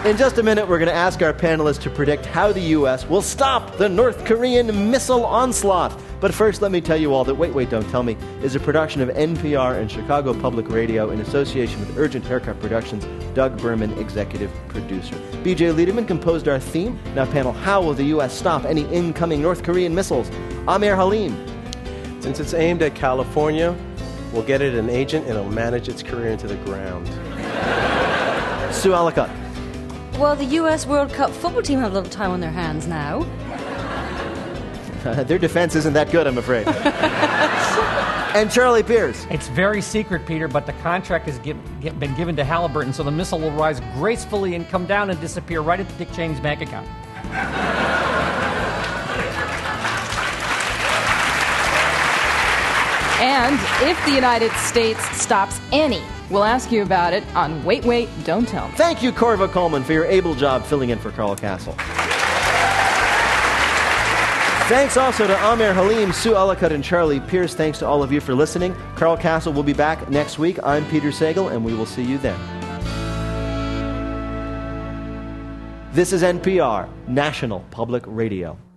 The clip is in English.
In just a minute, we're going to ask our panelists to predict how the U.S. will stop the North Korean missile onslaught. But first, let me tell you all that Wait, Wait, Don't Tell Me is a production of NPR and Chicago Public Radio in association with Urgent Haircut Productions, Doug Berman, executive producer. B.J. Liederman composed our theme. Now, panel, how will the U.S. stop any incoming North Korean missiles? Amir Halim. Since it's aimed at California, we'll get it an agent and it'll manage its career into the ground. Sue Ellicott. Well, the U.S. World Cup football team have a little time on their hands now. Their defense isn't that good, I'm afraid. And Charlie Pierce. It's very secret, Peter, but the contract has been given to Halliburton, so the missile will rise gracefully and come down and disappear right into Dick Cheney's bank account. And if the United States stops any, we'll ask you about it on Wait, Wait, Don't Tell Me. Thank you, Corva Coleman, for your able job filling in for Carl Castle. Thanks also to Amir Halim, Sue Ellicott, and Charlie Pierce. Thanks to all of you for listening. Carl Castle will be back next week. I'm Peter Sagal, and we will see you then. This is NPR, National Public Radio.